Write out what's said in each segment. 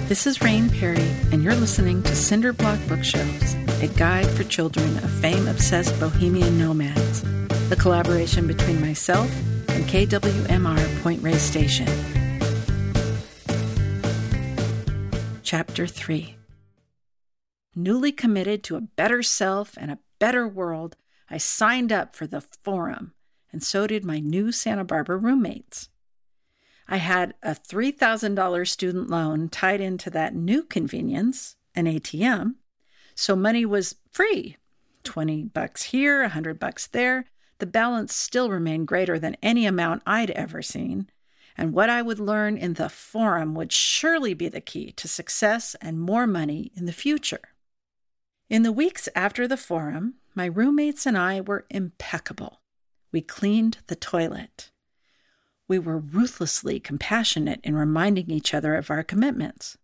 This is Rain Perry, and you're listening to Cinderblock Bookshelves, a guide for children of fame-obsessed bohemian nomads, a collaboration between myself and KWMR Point Reyes Station. Chapter 3. Newly committed to a better self and a better world, I signed up for the Forum, and so did my new Santa Barbara roommates. I had a $3,000 student loan tied into that new convenience, an ATM, so money was free. $20 here, $100 there. The balance still remained greater than any amount I'd ever seen, and what I would learn in the Forum would surely be the key to success and more money in the future. In the weeks after the Forum, my roommates and I were impeccable. We cleaned the toilet. We were ruthlessly compassionate in reminding each other of our commitments.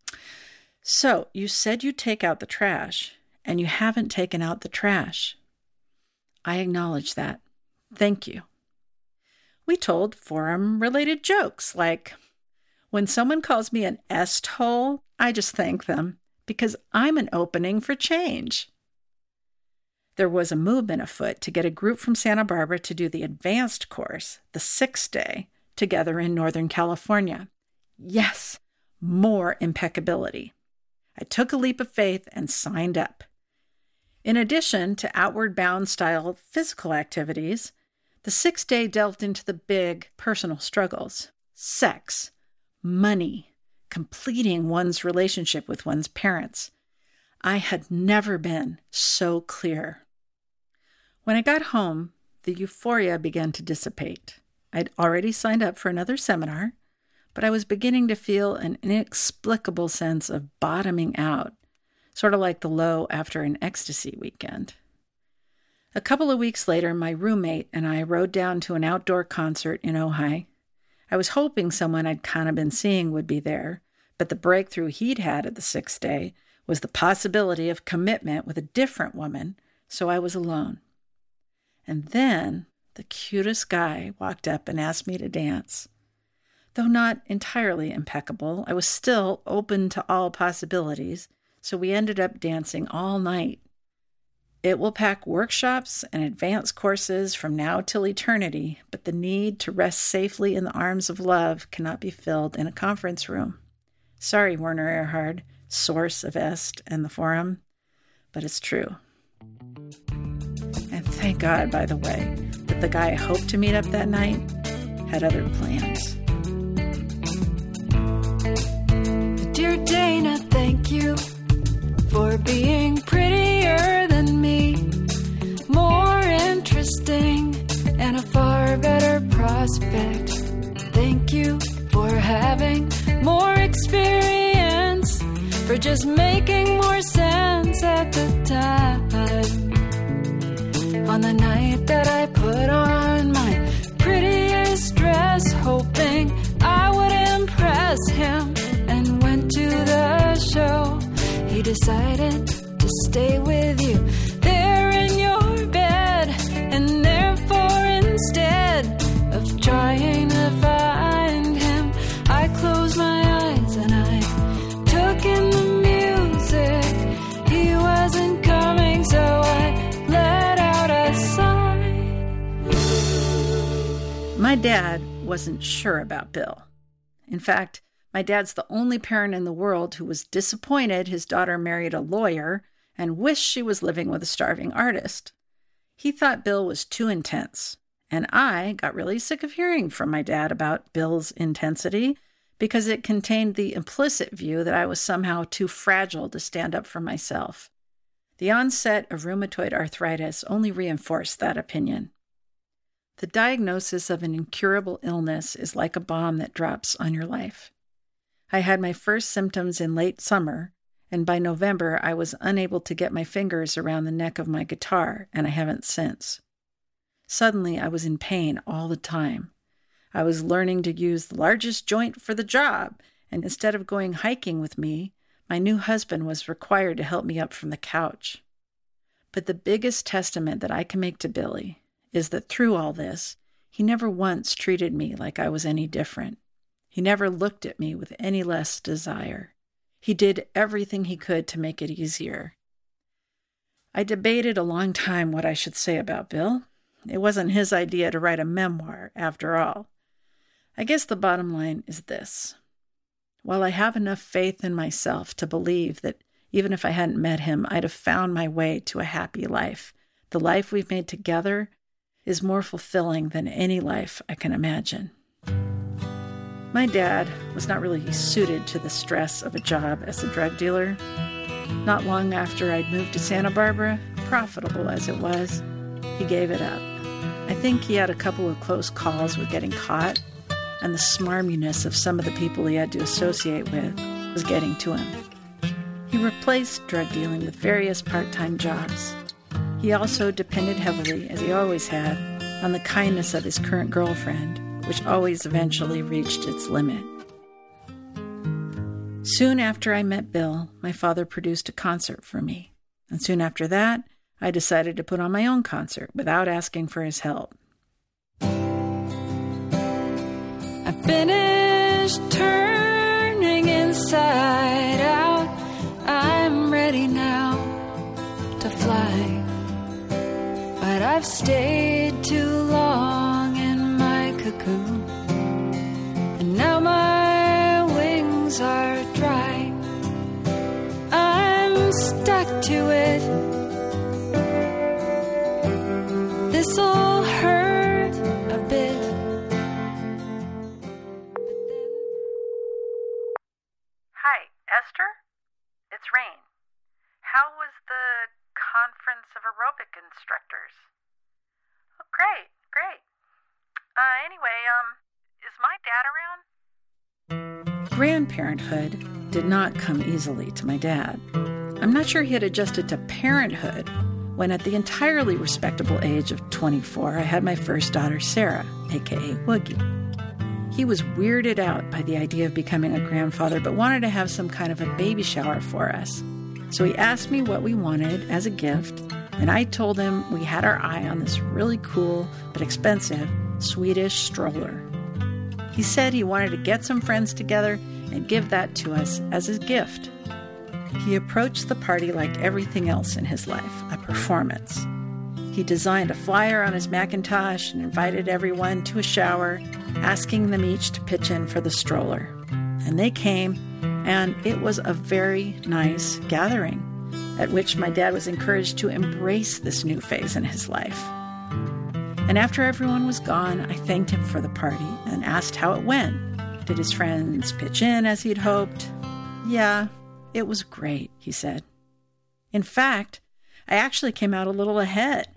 So, you said you'd take out the trash, and you haven't taken out the trash. I acknowledge that. Thank you. We told Forum-related jokes, like, when someone calls me an est-hole, I just thank them, because I'm an opening for change. There was a movement afoot to get a group from Santa Barbara to do the advanced course, the 6-day, together in Northern California. Yes, more impeccability. I took a leap of faith and signed up. In addition to outward-bound style physical activities, the 6-day delved into the big personal struggles: sex, money, completing one's relationship with one's parents. I had never been so clear. When I got home, the euphoria began to dissipate. I'd already signed up for another seminar, but I was beginning to feel an inexplicable sense of bottoming out, sort of like the low after an ecstasy weekend. A couple of weeks later, my roommate and I rode down to an outdoor concert in Ojai. I was hoping someone I'd kind of been seeing would be there, but the breakthrough he'd had at the 6th day was the possibility of commitment with a different woman, so I was alone. And then the cutest guy walked up and asked me to dance. Though not entirely impeccable, I was still open to all possibilities, so we ended up dancing all night. It will pack workshops and advanced courses from now till eternity, but the need to rest safely in the arms of love cannot be filled in a conference room. Sorry, Werner Erhard, source of Est and the Forum, but it's true. And thank God, by the way, that the guy I hoped to meet up that night had other plans. Dear Dana, thank you for being prettier than me, more interesting, and a far better prospect. Thank you for having more experience, for just making more sense at the time. On the night that I put on my prettiest dress, hoping I would impress him, and went to the show, he decided to stay with you there in your bed, and therefore instead of trying to find him, I closed my eyes and I took in the music. He wasn't coming, so I let out a sigh. My dad wasn't sure about Bill. In fact, my dad's the only parent in the world who was disappointed his daughter married a lawyer and wished she was living with a starving artist. He thought Bill was too intense, and I got really sick of hearing from my dad about Bill's intensity because it contained the implicit view that I was somehow too fragile to stand up for myself. The onset of rheumatoid arthritis only reinforced that opinion. The diagnosis of an incurable illness is like a bomb that drops on your life. I had my first symptoms in late summer, and by November I was unable to get my fingers around the neck of my guitar, and I haven't since. Suddenly I was in pain all the time. I was learning to use the largest joint for the job, and instead of going hiking with me, my new husband was required to help me up from the couch. But the biggest testament that I can make to Billy is that through all this, he never once treated me like I was any different. He never looked at me with any less desire. He did everything he could to make it easier. I debated a long time what I should say about Bill. It wasn't his idea to write a memoir, after all. I guess the bottom line is this. While I have enough faith in myself to believe that even if I hadn't met him, I'd have found my way to a happy life, the life we've made together is more fulfilling than any life I can imagine. My dad was not really suited to the stress of a job as a drug dealer. Not long after I'd moved to Santa Barbara, profitable as it was, he gave it up. I think he had a couple of close calls with getting caught, and the smarminess of some of the people he had to associate with was getting to him. He replaced drug dealing with various part-time jobs. He also depended heavily, as he always had, on the kindness of his current girlfriend, which always eventually reached its limit. Soon after I met Bill, my father produced a concert for me, and soon after that, I decided to put on my own concert without asking for his help. I finished turning inside out. I'm ready now to fly, but I've stayed too long in my cocoon, and now my wings are dry. I'm stuck to it. This'll hurt a bit. Hi, Esther? It's Rain. How was the conference of aerobic instructors? Oh, great. Anyway, is my dad around? Grandparenthood did not come easily to my dad. I'm not sure he had adjusted to parenthood when at the entirely respectable age of 24, I had my first daughter, Sarah, a.k.a. Woogie. He was weirded out by the idea of becoming a grandfather, but wanted to have some kind of a baby shower for us. So he asked me what we wanted as a gift, and I told him we had our eye on this really cool but expensive Swedish stroller. He said he wanted to get some friends together and give that to us as a gift. He approached the party like everything else in his life, a performance. He designed a flyer on his Macintosh and invited everyone to a shower, asking them each to pitch in for the stroller. And they came, and it was a very nice gathering, at which my dad was encouraged to embrace this new phase in his life. And after everyone was gone, I thanked him for the party and asked how it went. Did his friends pitch in as he'd hoped? Yeah, it was great, he said. In fact, I actually came out a little ahead.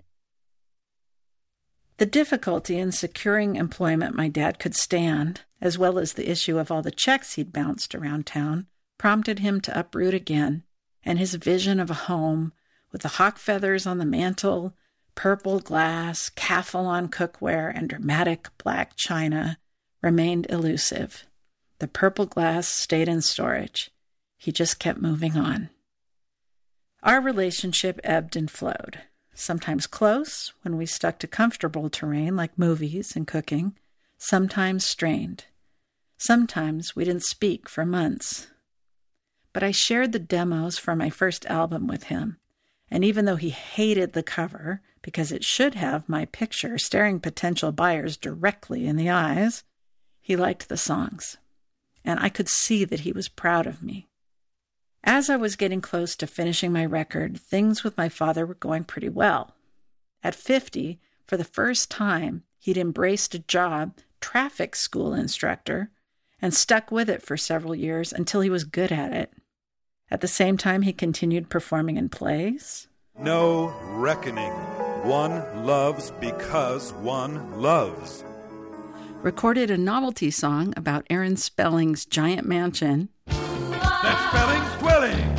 The difficulty in securing employment my dad could stand, as well as the issue of all the checks he'd bounced around town, prompted him to uproot again, and his vision of a home with the hawk feathers on the mantel, purple glass, Calphalon cookware, and dramatic black china remained elusive. The purple glass stayed in storage. He just kept moving on. Our relationship ebbed and flowed. Sometimes close, when we stuck to comfortable terrain like movies and cooking, sometimes strained. Sometimes we didn't speak for months. But I shared the demos for my first album with him, and even though he hated the cover, because it should have my picture staring potential buyers directly in the eyes, he liked the songs, and I could see that he was proud of me. As I was getting close to finishing my record, things with my father were going pretty well. At 50, for the first time, he'd embraced a job, traffic school instructor, and stuck with it for several years until he was good at it. At the same time, he continued performing in plays. No reckoning. One loves because one loves. Recorded a novelty song about Aaron Spelling's giant mansion. That's Spelling's dwelling.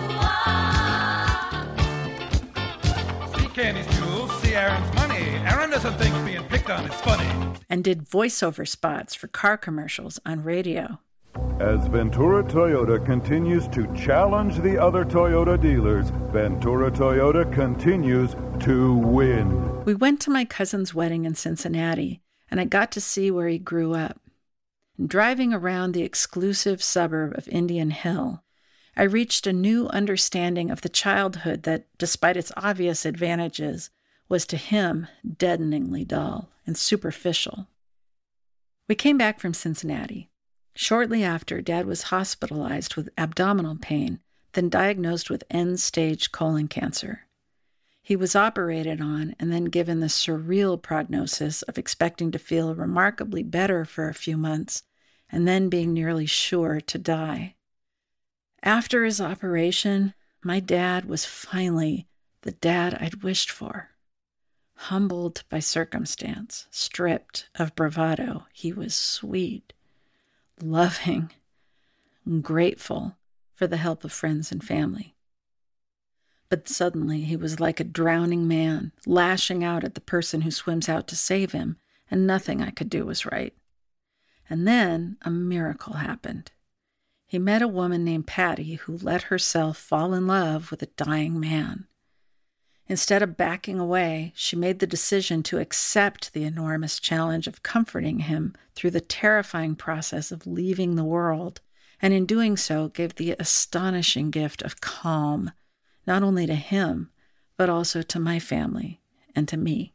See Candy's jewels, see Aaron's money. Aaron doesn't think being picked on is funny. And did voiceover spots for car commercials on radio. As Ventura Toyota continues to challenge the other Toyota dealers, Ventura Toyota continues to win. We went to my cousin's wedding in Cincinnati, and I got to see where he grew up. And driving around the exclusive suburb of Indian Hill, I reached a new understanding of the childhood that, despite its obvious advantages, was to him deadeningly dull and superficial. We came back from Cincinnati. Shortly after, Dad was hospitalized with abdominal pain, then diagnosed with end-stage colon cancer. He was operated on and then given the surreal prognosis of expecting to feel remarkably better for a few months and then being nearly sure to die. After his operation, my dad was finally the dad I'd wished for. Humbled by circumstance, stripped of bravado, he was sweet, loving, and grateful for the help of friends and family. But suddenly he was like a drowning man, lashing out at the person who swims out to save him, and nothing I could do was right. And then a miracle happened. He met a woman named Patty who let herself fall in love with a dying man. Instead of backing away, she made the decision to accept the enormous challenge of comforting him through the terrifying process of leaving the world, and in doing so gave the astonishing gift of calm, not only to him, but also to my family and to me.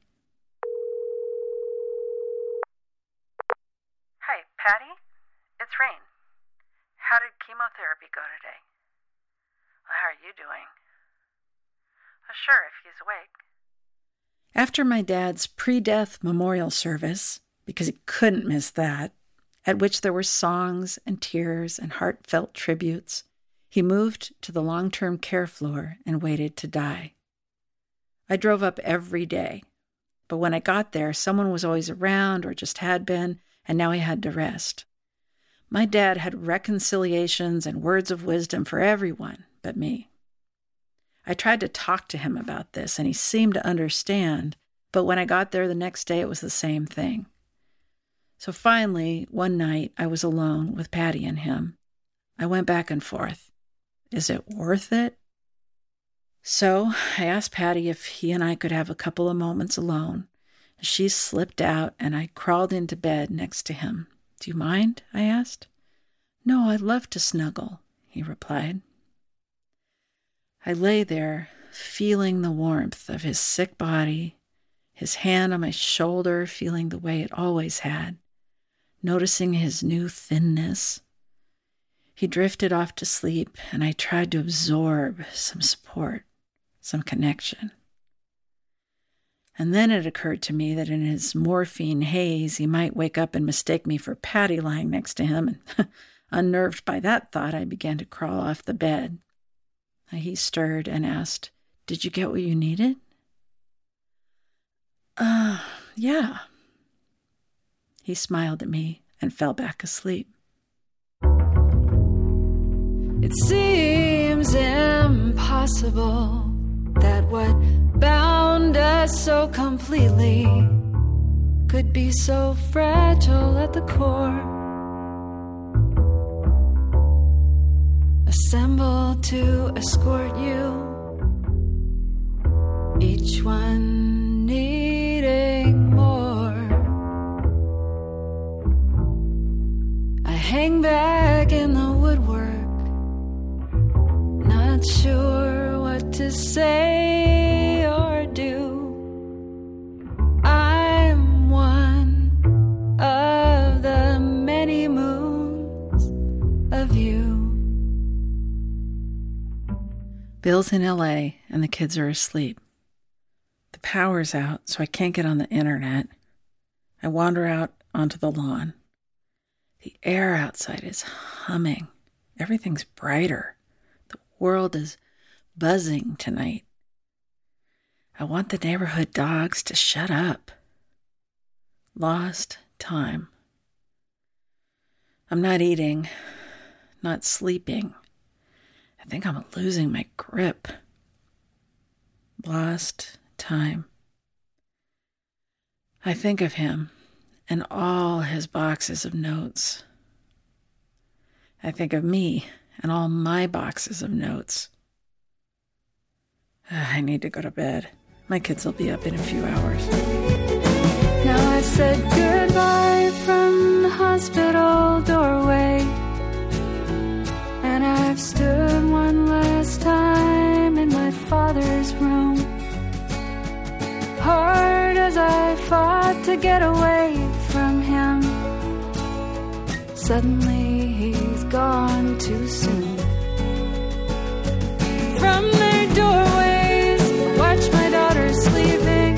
Hi, Patty? It's Rain. How did chemotherapy go today? Well, how are you doing? Sure, if he's awake. After my dad's pre-death memorial service, because he couldn't miss that, at which there were songs and tears and heartfelt tributes, he moved to the long-term care floor and waited to die. I drove up every day, but when I got there, someone was always around or just had been, and now he had to rest. My dad had reconciliations and words of wisdom for everyone but me. I tried to talk to him about this, and he seemed to understand, but when I got there the next day, it was the same thing. So finally, one night, I was alone with Patty and him. I went back and forth. Is it worth it? So I asked Patty if he and I could have a couple of moments alone. She slipped out, and I crawled into bed next to him. Do you mind? I asked. No, I'd love to snuggle, he replied. I lay there, feeling the warmth of his sick body, his hand on my shoulder feeling the way it always had, noticing his new thinness. He drifted off to sleep, and I tried to absorb some support, some connection. And then it occurred to me that in his morphine haze, he might wake up and mistake me for Patty lying next to him, and unnerved by that thought, I began to crawl off the bed. He stirred and asked, "Did you get what you needed?" Yeah. He smiled at me and fell back asleep. It seems impossible that what bound us so completely could be so fragile at the core. Assembled to escort you, each one needing more. I hang back in the woodwork, not sure what to say or do. I'm one of the many moons of you. Bill's in LA and the kids are asleep. The power's out, so I can't get on the internet. I wander out onto the lawn. The air outside is humming. Everything's brighter. The world is buzzing tonight. I want the neighborhood dogs to shut up. Lost time. I'm not eating, not sleeping. I think I'm losing my grip. Lost time. I think of him and all his boxes of notes. I think of me and all my boxes of notes. I need to go to bed. My kids will be up in a few hours. Now I've said goodbye from the hospital doorway, and I've stood one get away from him. Suddenly he's gone too soon. From their doorways, I watch my daughter sleeping,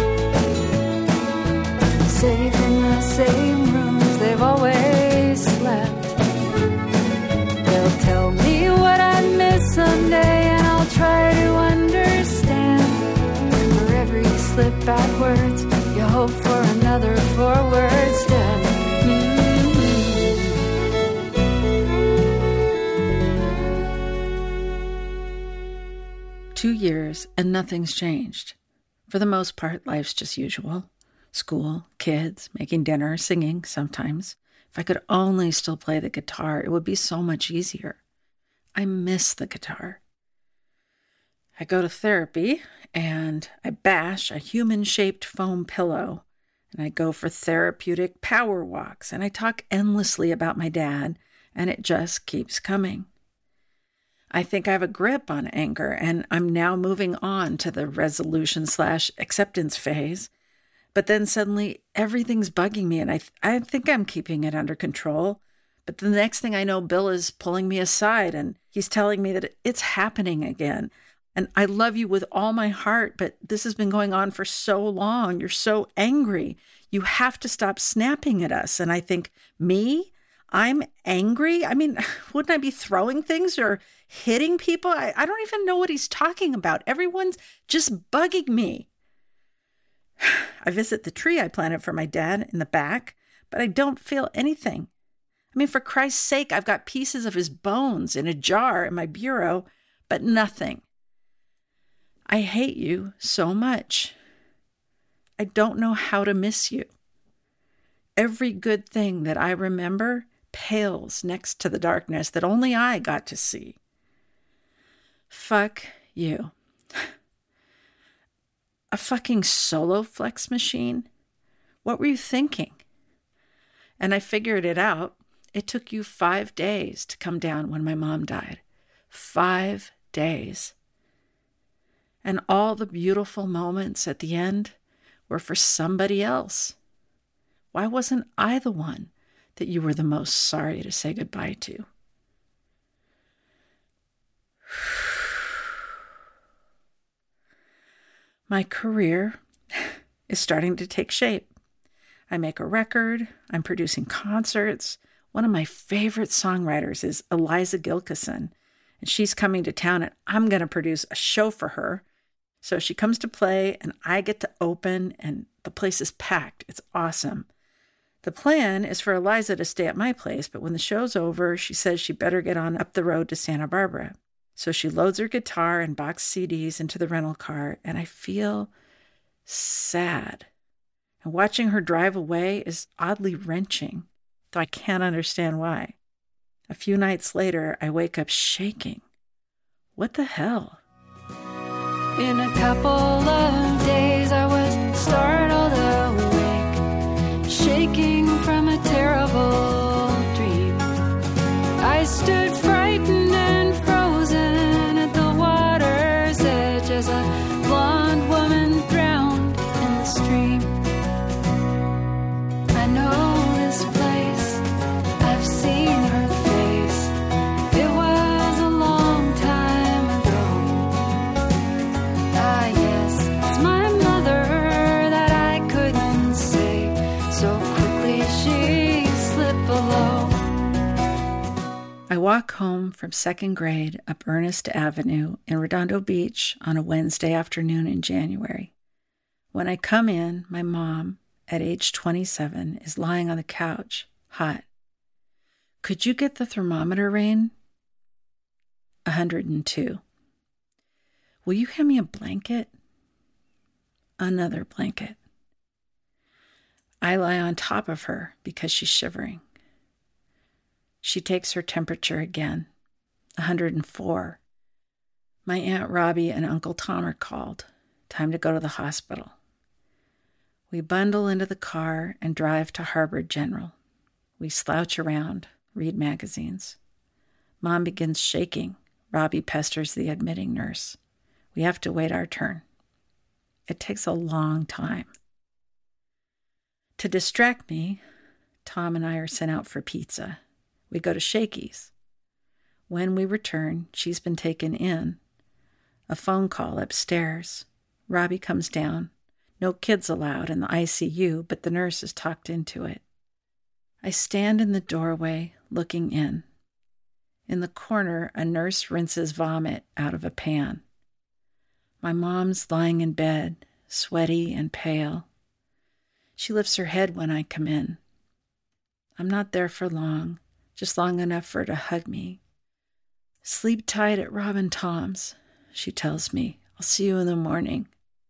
safe in the same rooms they've always slept. They'll tell me what I missed someday, and I'll try to understand. For every slip backwards, you hope for another forward step. 2 years and nothing's changed. For the most part, life's just usual. School, kids, making dinner, singing sometimes. If I could only still play the guitar, it would be so much easier. I miss the guitar. I go to therapy and I bash a human-shaped foam pillow, and I go for therapeutic power walks, and I talk endlessly about my dad, and it just keeps coming. I think I have a grip on anger, and I'm now moving on to the resolution/acceptance phase. But then suddenly everything's bugging me, and I think I'm keeping it under control. But the next thing I know, Bill is pulling me aside, and he's telling me that it's happening again. And I love you with all my heart, but this has been going on for so long. You're so angry. You have to stop snapping at us. And I think, me? I'm angry? I mean, wouldn't I be throwing things or hitting people? I don't even know what he's talking about. Everyone's just bugging me. I visit the tree I planted for my dad in the back, but I don't feel anything. I mean, for Christ's sake, I've got pieces of his bones in a jar in my bureau, but nothing. I hate you so much. I don't know how to miss you. Every good thing that I remember pales next to the darkness that only I got to see. Fuck you. A fucking solo flex machine? What were you thinking? And I figured it out. It took you 5 days to come down when my mom died. 5 days. And all the beautiful moments at the end were for somebody else. Why wasn't I the one that you were the most sorry to say goodbye to? My career is starting to take shape. I make a record. I'm producing concerts. One of my favorite songwriters is Eliza Gilkison, and she's coming to town, and I'm going to produce a show for her. So she comes to play, and I get to open, and the place is packed. It's awesome. The plan is for Eliza to stay at my place, but when the show's over, she says she better get on up the road to Santa Barbara. So she loads her guitar and box CDs into the rental car, and I feel sad. And watching her drive away is oddly wrenching, though I can't understand why. A few nights later, I wake up shaking. What the hell? In a couple of days, I was startled awake, shaking from a terrible dream. I stood frightened and frozen at the water's edge as a blonde woman drowned in the stream. I know this place, I've seen her face. It was a long time ago. Ah, yes, it's my mother that I couldn't save. So quickly she slipped below. I walk home from second grade up Ernest Avenue in Redondo Beach on a Wednesday afternoon in January. When I come in, my mom, at age 27, is lying on the couch, hot. Could you get the thermometer, Rain? 102. Will you hand me a blanket? Another blanket. I lie on top of her because she's shivering. She takes her temperature again, 104. My Aunt Robbie and Uncle Tom are called. Time to go to the hospital. We bundle into the car and drive to Harbor General. We slouch around, read magazines. Mom begins shaking. Robbie pesters the admitting nurse. We have to wait our turn. It takes a long time. To distract me, Tom and I are sent out for pizza. We go to Shakey's. When we return, she's been taken in. A phone call upstairs. Robbie comes down. No kids allowed in the ICU, but the nurse is talked into it. I stand in the doorway, looking in. In the corner, a nurse rinses vomit out of a pan. My mom's lying in bed, sweaty and pale. She lifts her head when I come in. I'm not there for long, just long enough for her to hug me. Sleep tight at Rob and Tom's, she tells me. I'll see you in the morning.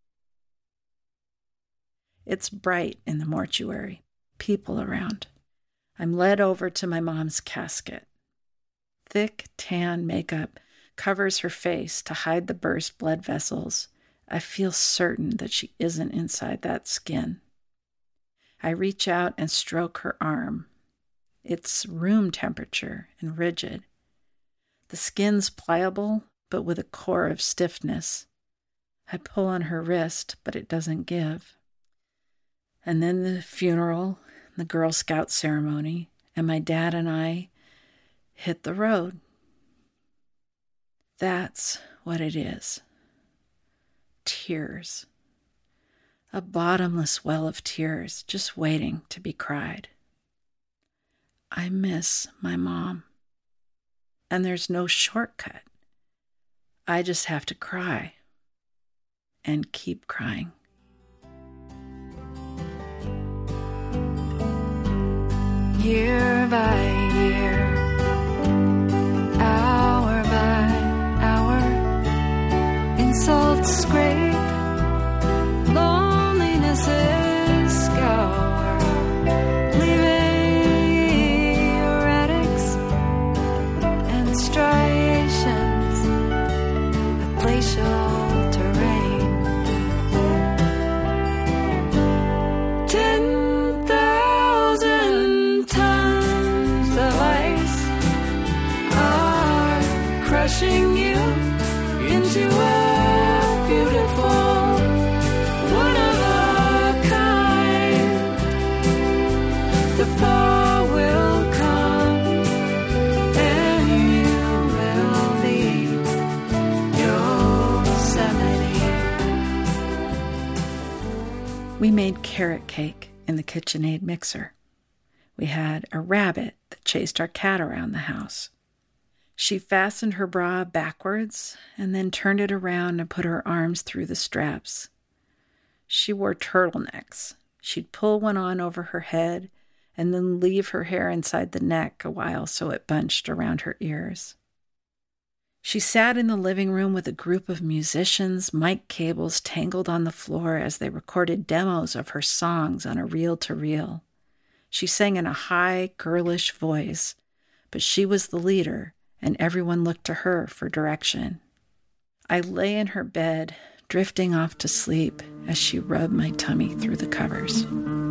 It's bright in the mortuary, people around. I'm led over to my mom's casket. Thick, tan makeup covers her face to hide the burst blood vessels. I feel certain that she isn't inside that skin. I reach out and stroke her arm. It's room temperature and rigid. The skin's pliable, but with a core of stiffness. I pull on her wrist, but it doesn't give. And then the funeral, the Girl Scout ceremony, and my dad and I hit the road. That's what it is. Tears. A bottomless well of tears just waiting to be cried. I miss my mom. And there's no shortcut. I just have to cry and keep crying. Year by year, hour by hour, insults scrape, loneliness is scour, leaving erratics and striations of glacial terrain. 10,000 tons of ice are crushing you into a beautiful, one of a kind. The fall will come and you will be Yosemite. We made carrot cake in the KitchenAid mixer. We had a rabbit that chased our cat around the house. She fastened her bra backwards and then turned it around and put her arms through the straps. She wore turtlenecks. She'd pull one on over her head and then leave her hair inside the neck a while so it bunched around her ears. She sat in the living room with a group of musicians, mic cables tangled on the floor as they recorded demos of her songs on a reel-to-reel. She sang in a high, girlish voice, but she was the leader, and everyone looked to her for direction. I lay in her bed, drifting off to sleep as she rubbed my tummy through the covers.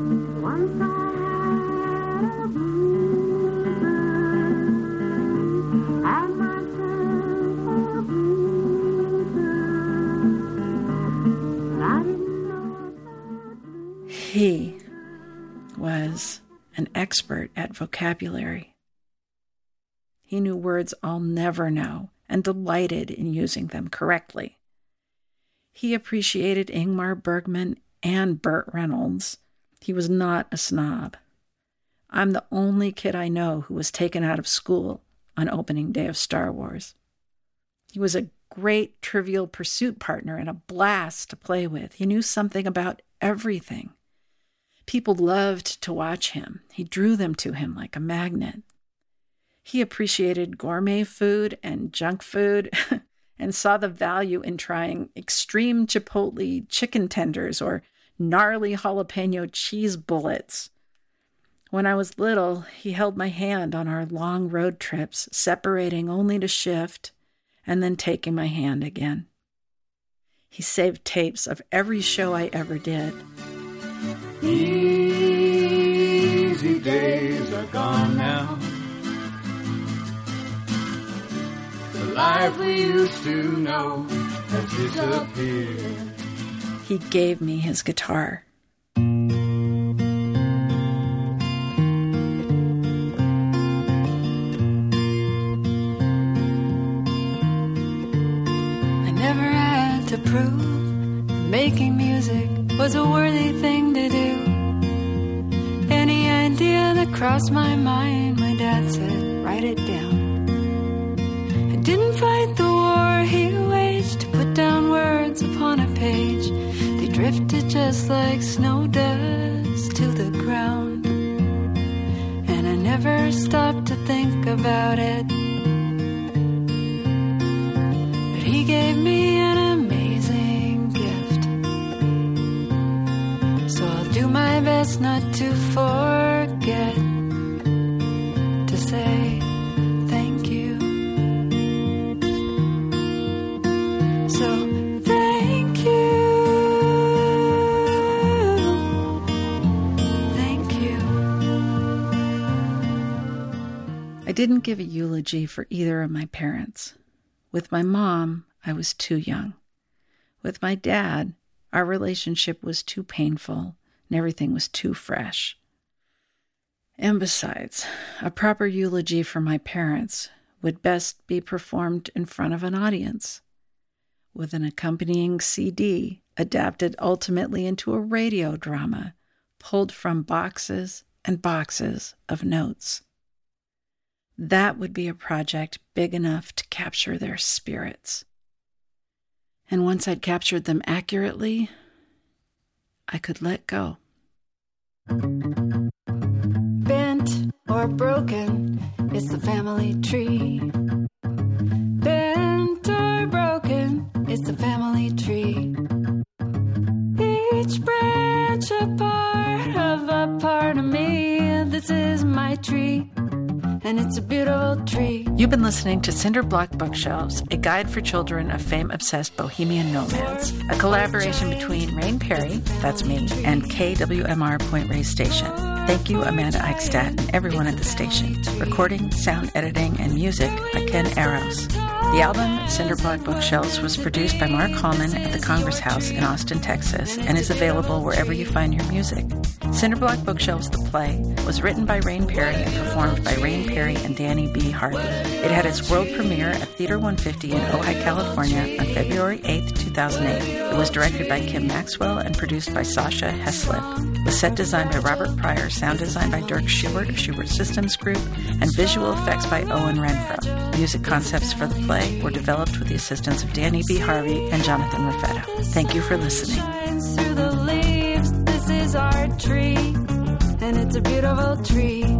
He was an expert at vocabulary. He knew words I'll never know and delighted in using them correctly. He appreciated Ingmar Bergman and Burt Reynolds. He was not a snob. I'm the only kid I know who was taken out of school on opening day of Star Wars. He was a great Trivial Pursuit partner and a blast to play with. He knew something about everything. People loved to watch him. He drew them to him like a magnet. He appreciated gourmet food and junk food and saw the value in trying extreme chipotle chicken tenders or gnarly jalapeno cheese bullets. When I was little, he held my hand on our long road trips, separating only to shift and then taking my hand again. He saved tapes of every show I ever did. Easy days are gone now. The life we used to know has disappeared. He gave me his guitar. making music was a worthy thing to do. Any idea that crossed my mind, my dad said, write it down. I didn't fight the war he waged to put down words upon a page. They drifted just like snow does to the ground. And I never stopped to think about it. But he gave me an amazing gift. So I'll do my best not to forget to say thank you. So thank you. Thank you. I didn't give a eulogy for either of my parents. With my mom, I was too young. With my dad, our relationship was too painful and everything was too fresh. And besides, a proper eulogy for my parents would best be performed in front of an audience, with an accompanying CD adapted ultimately into a radio drama pulled from boxes and boxes of notes. That would be a project big enough to capture their spirits. And once I'd captured them accurately, I could let go. Bent or broken, it's the family tree. Bent or broken, it's the family tree. Each branch a part of me. This is my tree, and it's a beautiful tree. You've been listening to Cinderblock Bookshelves, a guide for children of fame-obsessed bohemian nomads, a collaboration between Rain Perry, that's me, and KWMR Point Reyes Station. Thank you, Amanda Eichstadt, and everyone at the station. Recording, sound editing, and music by Ken Arrows. The album, Cinderblock Bookshelves, was produced by Mark Hallman at the Congress House in Austin, Texas, and is available wherever you find your music. Cinderblock Bookshelves, the play, was written by Rain Perry and performed by Rain Perry and Danny B. Harvey. It had its world premiere at Theater 150 in Ojai, California on February 8, 2008. It was directed by Kim Maxwell and produced by Sasha Heslip. The set design by Robert Pryor, sound design by Dirk Schubert of Schubert Systems Group, and visual effects by Owen Renfro. Music concepts for the play were developed with the assistance of Danny B. Harvey and Jonathan Raffetto. Thank you for listening. Shines through the leaves. This is our tree, and it's a beautiful tree.